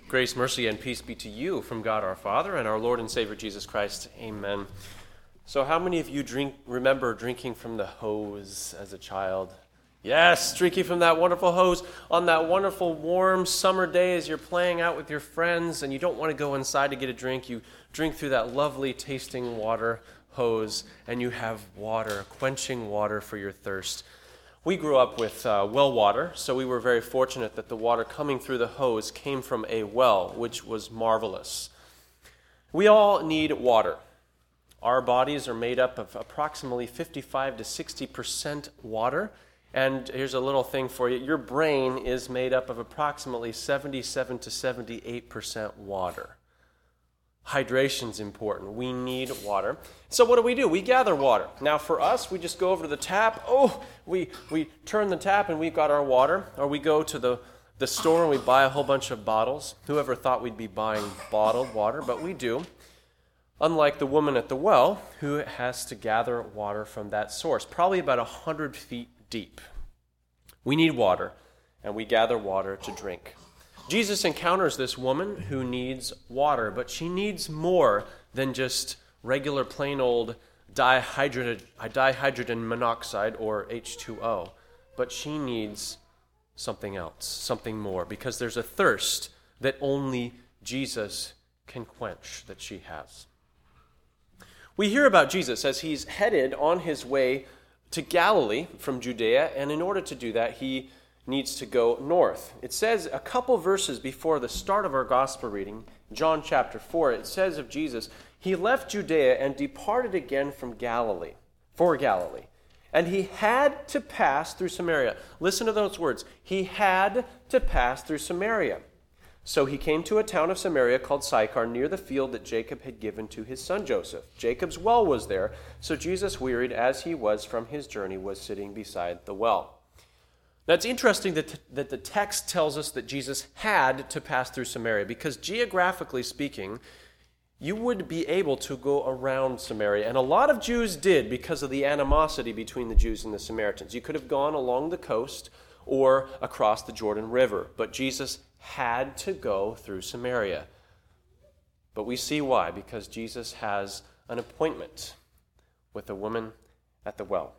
Grace, mercy, and peace be to you from God our Father and our Lord and Savior Jesus Christ. Amen. So how many of you remember drinking from the hose as a child? Yes, drinking from that wonderful hose on that wonderful warm summer day as you're playing out with your friends and you don't want to go inside to get a drink. You drink through that lovely tasting water hose and you have water, quenching water for your thirst. We grew up with well water, so we were very fortunate that the water coming through the hose came from a well, which was marvelous. We all need water. Our bodies are made up of approximately 55 to 60% water. And here's a little thing for you. Your brain is made up of approximately 77 to 78% water. Hydration's important. We need water. So what do? We gather water. Now for us, we just go over to the tap. We turn the tap and we've got our water. Or we go to the store and we buy a whole bunch of bottles. Whoever thought we'd be buying bottled water, but we do. Unlike the woman at the well who has to gather water from that source, probably about 100 feet deep. We need water, and we gather water to drink. Jesus encounters this woman who needs water, but she needs more than just regular plain old dihydrogen monoxide, or H2O. But she needs something else, something more, because there's a thirst that only Jesus can quench that she has. We hear about Jesus as he's headed on his way to Galilee from Judea, and in order to do that, he needs to go north. It says a couple verses before the start of our gospel reading, John chapter 4, it says of Jesus, he left Judea and departed again for Galilee. And he had to pass through Samaria. Listen to those words. He had to pass through Samaria. So he came to a town of Samaria called Sychar, near the field that Jacob had given to his son Joseph. Jacob's well was there, so Jesus, wearied as he was from his journey, was sitting beside the well. Now it's interesting that the text tells us that Jesus had to pass through Samaria, because geographically speaking, you would be able to go around Samaria. And a lot of Jews did because of the animosity between the Jews and the Samaritans. You could have gone along the coast or across the Jordan River, but Jesus had to go through Samaria. But we see why, because Jesus has an appointment with a woman at the well.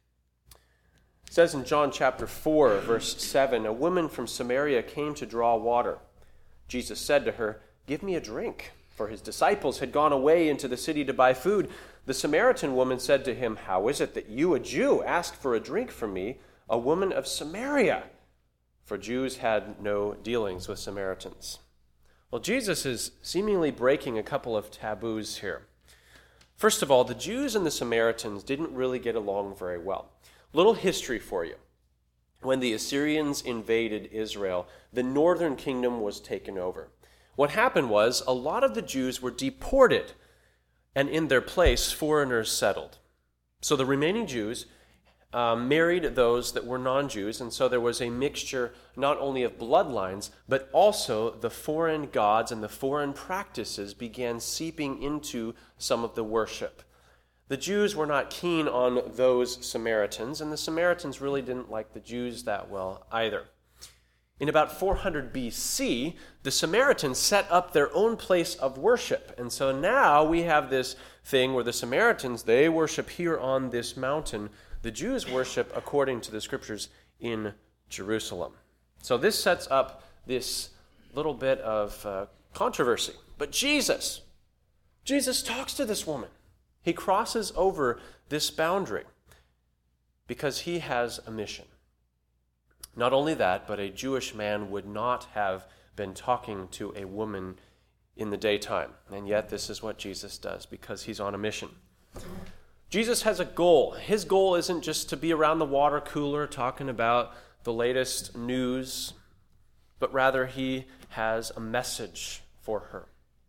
It says in John chapter 4, verse 7, a woman from Samaria came to draw water. Jesus said to her, "Give me a drink," for his disciples had gone away into the city to buy food. The Samaritan woman said to him, "How is it that you, a Jew, ask for a drink from me, a woman of Samaria?" For Jews had no dealings with Samaritans. Well, Jesus is seemingly breaking a couple of taboos here. First of all, the Jews and the Samaritans didn't really get along very well. Little history for you. When the Assyrians invaded Israel, the northern kingdom was taken over. What happened was a lot of the Jews were deported, and in their place, foreigners settled. So the remaining Jews married those that were non-Jews, and so there was a mixture not only of bloodlines, but also the foreign gods and the foreign practices began seeping into some of the worship. The Jews were not keen on those Samaritans, and the Samaritans really didn't like the Jews that well either. In about 400 BC, the Samaritans set up their own place of worship, and so now we have this thing where the Samaritans, they worship here on this mountain. The Jews worship, according to the scriptures, in Jerusalem. So this sets up this little bit of controversy. But Jesus talks to this woman. He crosses over this boundary because he has a mission. Not only that, but a Jewish man would not have been talking to a woman in the daytime. And yet this is what Jesus does because he's on a mission. Jesus has a goal. His goal isn't just to be around the water cooler talking about the latest news, but rather he has a message for her.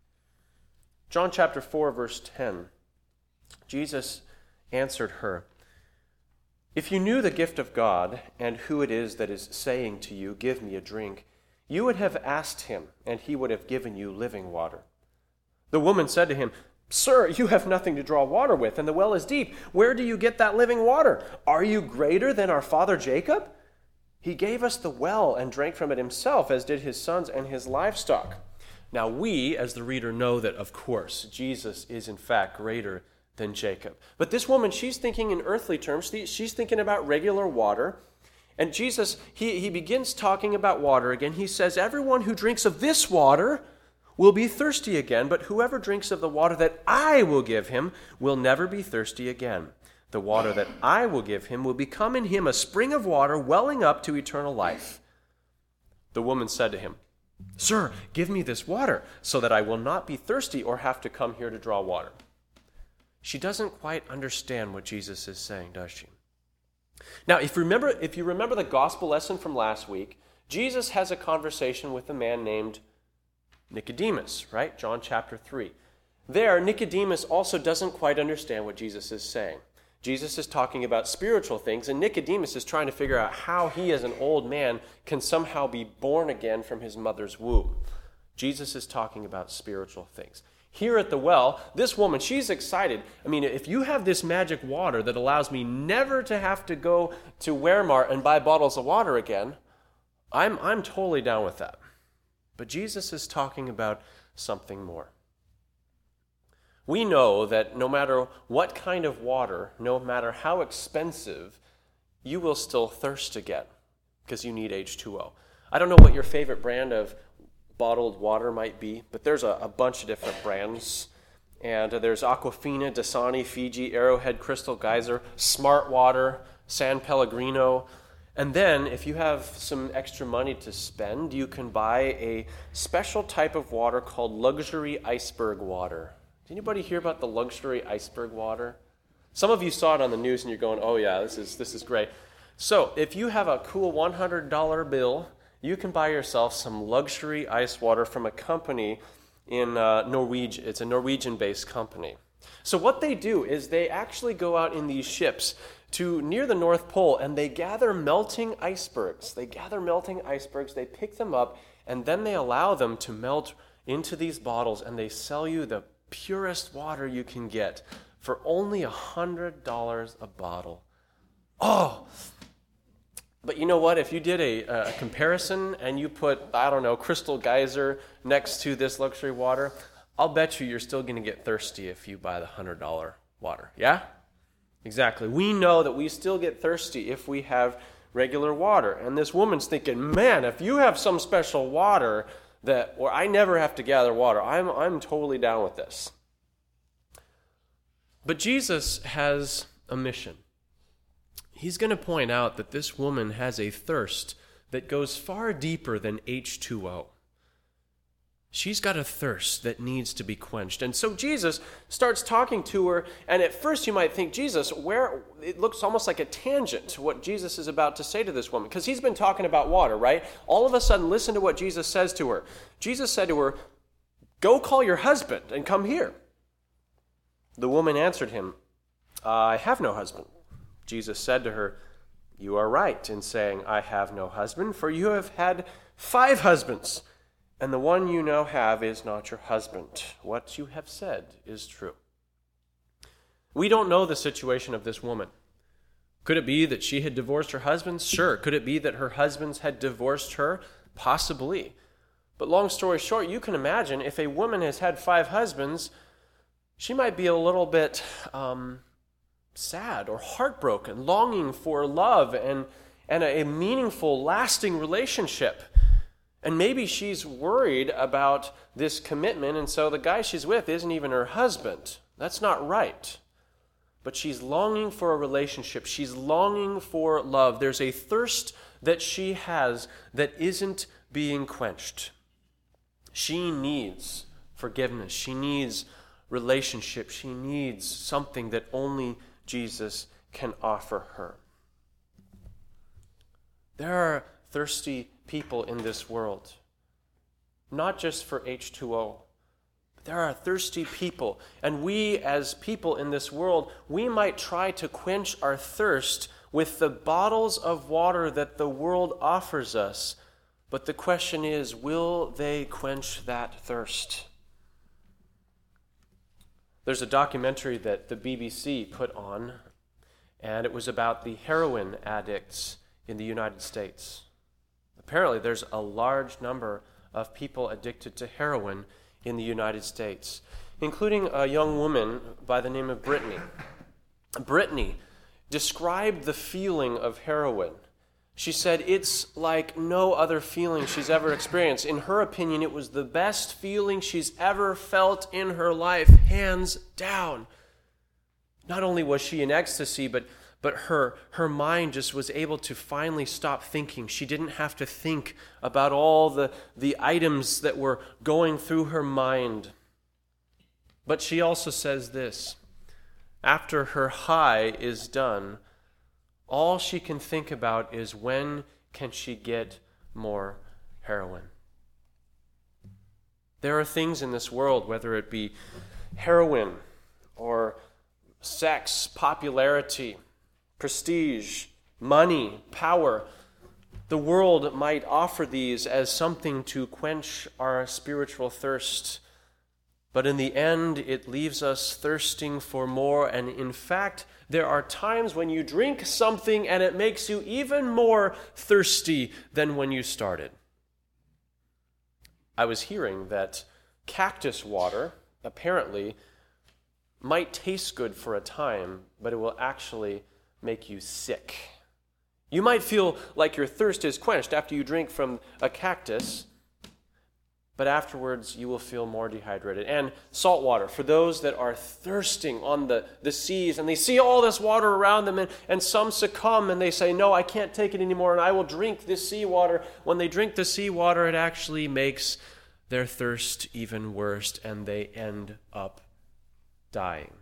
John chapter 4, verse 10. Jesus answered her, "If you knew the gift of God and who it is that is saying to you, 'Give me a drink,' you would have asked him, and he would have given you living water." The woman said to him, "Sir, you have nothing to draw water with, and the well is deep. Where do you get that living water? Are you greater than our father Jacob? He gave us the well and drank from it himself, as did his sons and his livestock." Now we, as the reader, know that, of course, Jesus is in fact greater than Jacob. But this woman, she's thinking in earthly terms. She's thinking about regular water. And Jesus, he begins talking about water again. He says, everyone who drinks of this water will be thirsty again, but whoever drinks of the water that I will give him will never be thirsty again. The water that I will give him will become in him a spring of water welling up to eternal life. The woman said to him, Sir, give me this water so that I will not be thirsty or have to come here to draw water. She doesn't quite understand what Jesus is saying, does she? Now, if you remember the gospel lesson from last week, Jesus has a conversation with a man named Nicodemus, right? John chapter 3. There, Nicodemus also doesn't quite understand what Jesus is saying. Jesus is talking about spiritual things, and Nicodemus is trying to figure out how he, as an old man, can somehow be born again from his mother's womb. Jesus is talking about spiritual things. Here at the well, this woman, she's excited. I mean, if you have this magic water that allows me never to have to go to Walmart and buy bottles of water again, I'm totally down with that. But Jesus is talking about something more. We know that no matter what kind of water, no matter how expensive, you will still thirst again because you need H2O. I don't know what your favorite brand of bottled water might be, but there's a bunch of different brands. And there's Aquafina, Dasani, Fiji, Arrowhead, Crystal Geyser, Smart Water, San Pellegrino. And then, if you have some extra money to spend, you can buy a special type of water called luxury iceberg water. Did anybody hear about the luxury iceberg water? Some of you saw it on the news and you're going, oh yeah, this is great. So, if you have a cool $100 bill, you can buy yourself some luxury ice water from a company in Norwegian. It's a Norwegian-based company. So what they do is they actually go out in these ships to near the North Pole, and they gather melting icebergs. They pick them up, and then they allow them to melt into these bottles, and they sell you the purest water you can get for only $100 a bottle. Oh! But you know what? If you did a comparison and you put, Crystal Geyser next to this luxury water, I'll bet you're still going to get thirsty if you buy the $100 water. Yeah? Exactly. We know that we still get thirsty if we have regular water. And this woman's thinking, man, if you have some special water where I never have to gather water, I'm totally down with this. But Jesus has a mission. He's going to point out that this woman has a thirst that goes far deeper than H2O. She's got a thirst that needs to be quenched. And so Jesus starts talking to her, and at first you might think, Jesus, it looks almost like a tangent to what Jesus is about to say to this woman, because he's been talking about water, right? All of a sudden, listen to what Jesus says to her. Jesus said to her, go call your husband and come here. The woman answered him, I have no husband. Jesus said to her, you are right in saying, I have no husband, for you have had 5 husbands, and the one you now have is not your husband. What you have said is true. We don't know the situation of this woman. Could it be that she had divorced her husbands? Sure. Could it be that her husbands had divorced her? Possibly. But long story short, you can imagine if a woman has had 5 husbands, she might be a little bit sad or heartbroken, longing for love and a meaningful, lasting relationship. And maybe she's worried about this commitment, and so the guy she's with isn't even her husband. That's not right. But she's longing for a relationship. She's longing for love. There's a thirst that she has that isn't being quenched. She needs forgiveness. She needs relationship. She needs something that only Jesus can offer her. There are thirsty people in this world, not just for H2O, but there are thirsty people. And we as people in this world, we might try to quench our thirst with the bottles of water that the world offers us. But the question is, will they quench that thirst? There's a documentary that the BBC put on, and it was about the heroin addicts in the United States. Apparently, there's a large number of people addicted to heroin in the United States, including a young woman by the name of Brittany. Brittany described the feeling of heroin. She said it's like no other feeling she's ever experienced. In her opinion, it was the best feeling she's ever felt in her life, hands down. Not only was she in ecstasy, but her mind just was able to finally stop thinking. She didn't have to think about all the items that were going through her mind. But she also says this: after her high is done, all she can think about is when can she get more heroin. There are things in this world, whether it be heroin or sex, popularity, prestige, money, power. The world might offer these as something to quench our spiritual thirst. But in the end, it leaves us thirsting for more. And in fact, there are times when you drink something and it makes you even more thirsty than when you started. I was hearing that cactus water apparently might taste good for a time, but it will actually make you sick. You might feel like your thirst is quenched after you drink from a cactus, but afterwards you will feel more dehydrated. And salt water, for those that are thirsting on the seas, and they see all this water around them, and some succumb and they say, no, I can't take it anymore, and I will drink this seawater. When they drink the seawater, it actually makes their thirst even worse, and they end up dying.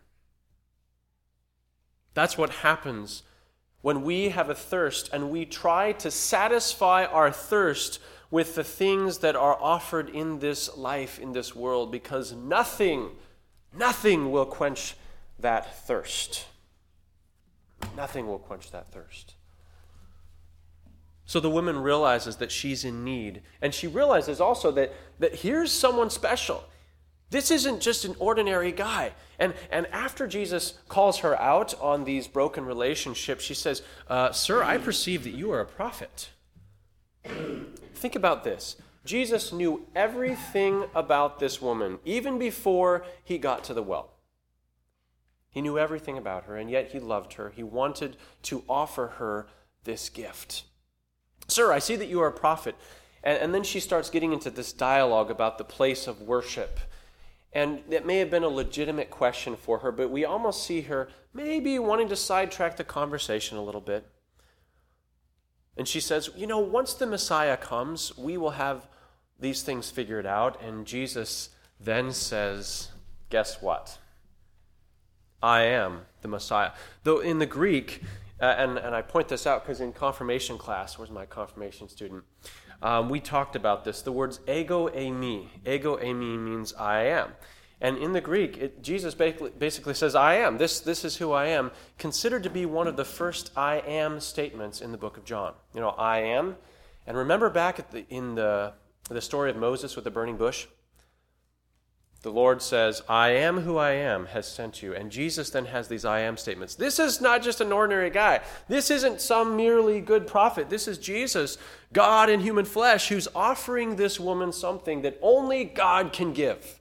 That's what happens when we have a thirst and we try to satisfy our thirst with the things that are offered in this life, in this world, because nothing will quench that thirst. Nothing will quench that thirst. So the woman realizes that she's in need, and she realizes also that here's someone special. This isn't just an ordinary guy. And after Jesus calls her out on these broken relationships, she says, Sir, I perceive that you are a prophet. Think about this. Jesus knew everything about this woman, even before he got to the well. He knew everything about her, and yet he loved her. He wanted to offer her this gift. Sir, I see that you are a prophet. And then she starts getting into this dialogue about the place of worship. And it may have been a legitimate question for her, but we almost see her maybe wanting to sidetrack the conversation a little bit. And she says, once the Messiah comes, we will have these things figured out. And Jesus then says, guess what? I am the Messiah. Though in the Greek, and I point this out because in confirmation class, where's my confirmation student? We talked about this. The words ego eimi. Ego eimi means I am. And in the Greek, Jesus basically says, I am. This is who I am. Considered to be one of the first I am statements in the book of John. I am. And remember back in the story of Moses with the burning bush? The Lord says, I am who I am has sent you. And Jesus then has these I am statements. This is not just an ordinary guy. This isn't some merely good prophet. This is Jesus, God in human flesh, who's offering this woman something that only God can give.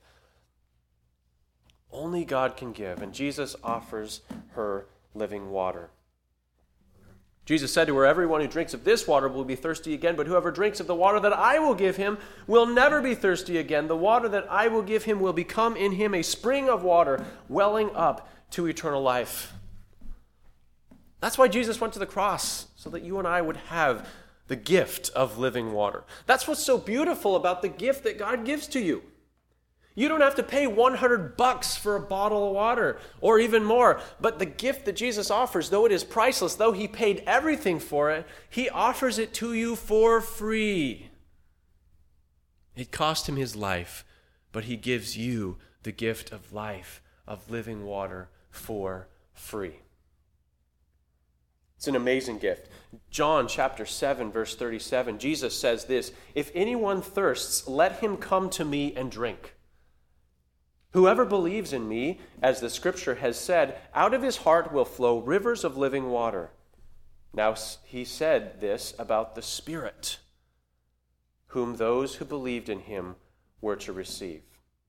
Only God can give. And Jesus offers her living water. Jesus said to her, everyone who drinks of this water will be thirsty again, but whoever drinks of the water that I will give him will never be thirsty again. The water that I will give him will become in him a spring of water welling up to eternal life. That's why Jesus went to the cross, so that you and I would have the gift of living water. That's what's so beautiful about the gift that God gives to you. You don't have to pay $100 for a bottle of water, or even more. But the gift that Jesus offers, though it is priceless, though he paid everything for it, he offers it to you for free. It cost him his life, but he gives you the gift of life, of living water for free. It's an amazing gift. John chapter 7, verse 37, Jesus says this, if anyone thirsts, let him come to me and drink. Whoever believes in me, as the scripture has said, out of his heart will flow rivers of living water. Now he said this about the Spirit. whom those who believed in him were to receive.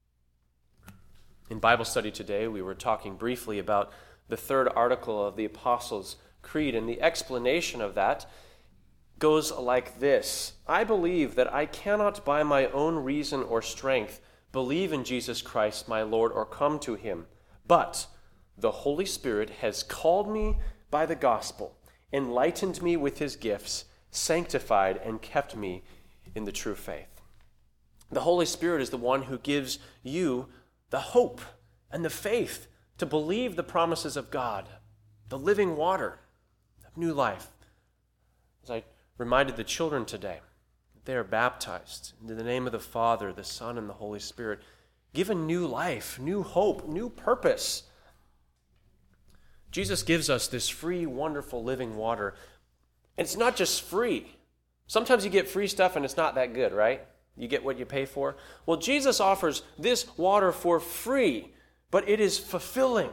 In Bible study today, we were talking briefly about the third article of the Apostles' Creed, and the explanation of that goes like this: I believe that I cannot by my own reason or strength believe in Jesus Christ my Lord or come to him, but the Holy Spirit has called me by the gospel, enlightened me with his gifts, sanctified and kept me in the true faith. The Holy Spirit is the one who gives you the hope and the faith to believe the promises of God, the living water of new life. As I reminded the children today, they are baptized in the name of the Father, the Son, and the Holy Spirit, given new life, new hope, new purpose. Jesus gives us this free, wonderful, living water. And it's not just free. Sometimes you get free stuff and it's not that good, right? You get what you pay for. Well, Jesus offers this water for free, but it is fulfilling.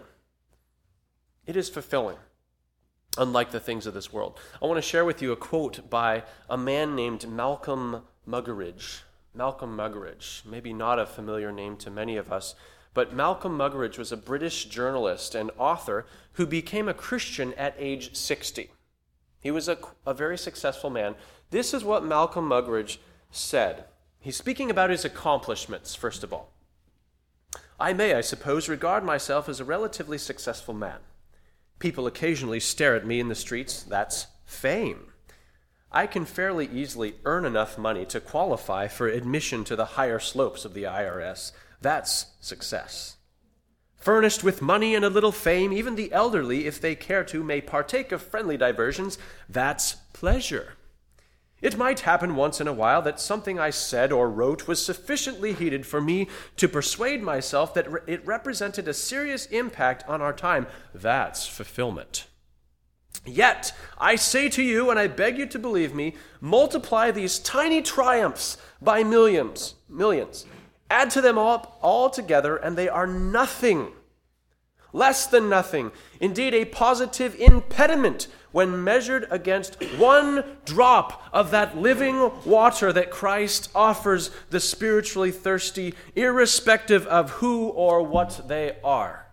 It is fulfilling, unlike the things of this world. I want to share with you a quote by a man named Malcolm Muggeridge. Malcolm Muggeridge, maybe not a familiar name to many of us, but Malcolm Muggeridge was a British journalist and author who became a Christian at age 60. He was a very successful man. This is what Malcolm Muggeridge said. He's speaking about his accomplishments, first of all. I may, I suppose, regard myself as a relatively successful man. People occasionally stare at me in the streets. That's fame. I can fairly easily earn enough money to qualify for admission to the higher slopes of the IRS. That's success. Furnished with money and a little fame, even the elderly, if they care to, may partake of friendly diversions. That's pleasure. It might happen once in a while that something I said or wrote was sufficiently heated for me to persuade myself that it represented a serious impact on our time. That's fulfillment. Yet, I say to you, and I beg you to believe me, multiply these tiny triumphs by millions. Add to them all together, and they are nothing. Less than nothing. Indeed, a positive impediment when measured against one drop of that living water that Christ offers the spiritually thirsty, irrespective of who or what they are.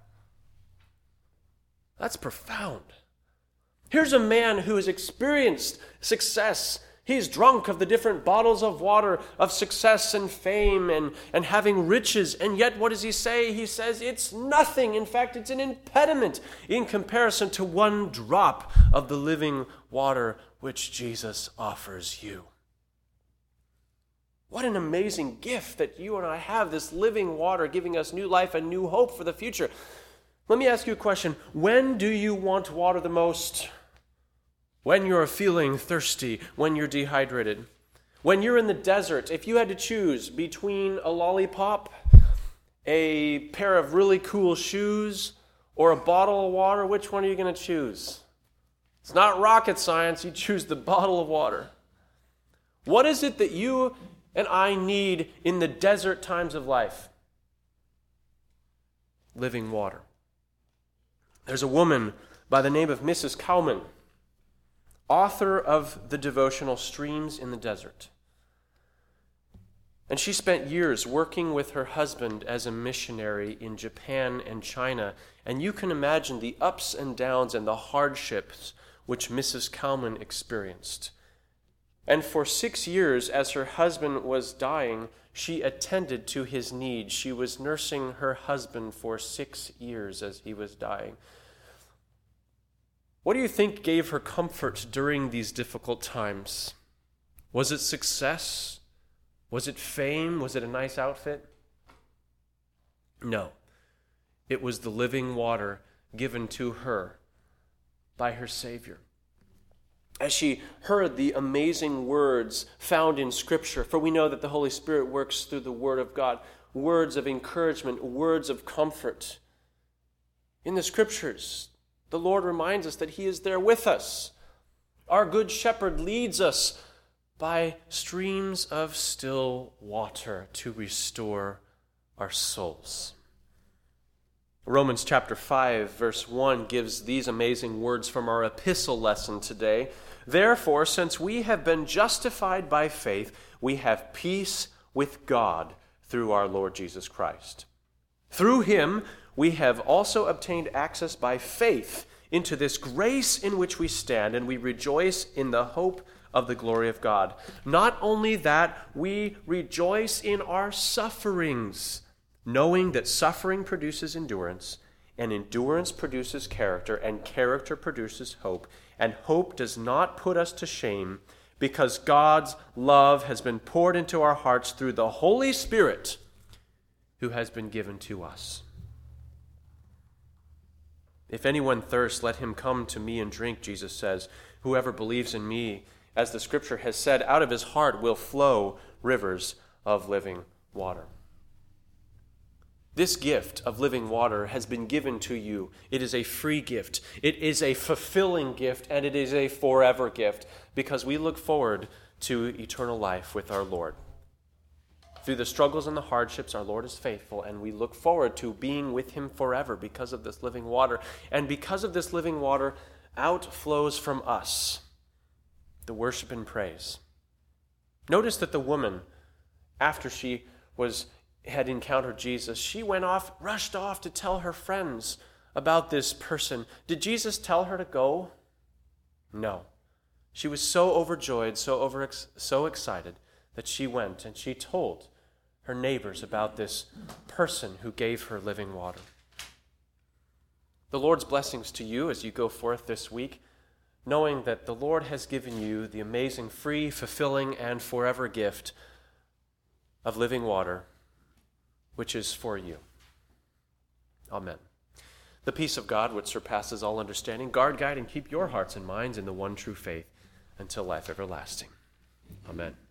That's profound. Here's a man who has experienced success. He's drunk of the different bottles of water of success and fame and having riches. And yet what does he say? He says it's nothing. In fact, it's an impediment in comparison to one drop of the living water which Jesus offers you. What an amazing gift that you and I have, this living water giving us new life and new hope for the future. Let me ask you a question. When do you want water the most? When you're feeling thirsty, when you're dehydrated, when you're in the desert, if you had to choose between a lollipop, a pair of really cool shoes, or a bottle of water, which one are you going to choose? It's not rocket science. You choose the bottle of water. What is it that you and I need in the desert times of life? Living water. There's a woman by the name of Mrs. Cowman, author of the devotional Streams in the Desert. And she spent years working with her husband as a missionary in Japan and China. And you can imagine the ups and downs and the hardships which Mrs. Cowman experienced. And for 6 years, as her husband was dying, she attended to his needs. She was nursing her husband for 6 years as he was dying. What do you think gave her comfort during these difficult times? Was it success? Was it fame? Was it a nice outfit? No. It was the living water given to her by her Savior. As she heard the amazing words found in Scripture, for we know that the Holy Spirit works through the Word of God, words of encouragement, words of comfort. In the Scriptures, the Lord reminds us that He is there with us. Our Good Shepherd leads us by streams of still water to restore our souls. Romans chapter 5, verse 1 gives these amazing words from our epistle lesson today. Therefore, since we have been justified by faith, we have peace with God through our Lord Jesus Christ. Through him, we have also obtained access by faith into this grace in which we stand, and we rejoice in the hope of the glory of God. Not only that, we rejoice in our sufferings, knowing that suffering produces endurance, and endurance produces character, and character produces hope. And hope does not put us to shame, because God's love has been poured into our hearts through the Holy Spirit who has been given to us. If anyone thirsts, let him come to me and drink, Jesus says. Whoever believes in me, as the Scripture has said, out of his heart will flow rivers of living water. This gift of living water has been given to you. It is a free gift. It is a fulfilling gift, and it is a forever gift, because we look forward to eternal life with our Lord. Through the struggles and the hardships, our Lord is faithful, and we look forward to being with him forever because of this living water. And because of this living water, out flows from us the worship and praise. Notice that the woman, after she had encountered Jesus, she rushed off to tell her friends about this person. Did Jesus tell her to go? No. She was so overjoyed, so excited, that she went and she told her neighbors about this person who gave her living water. The Lord's blessings to you as you go forth this week, knowing that the Lord has given you the amazing, free, fulfilling, and forever gift of living water, which is for you. Amen. The peace of God, which surpasses all understanding, guard, guide, and keep your hearts and minds in the one true faith until life everlasting. Amen.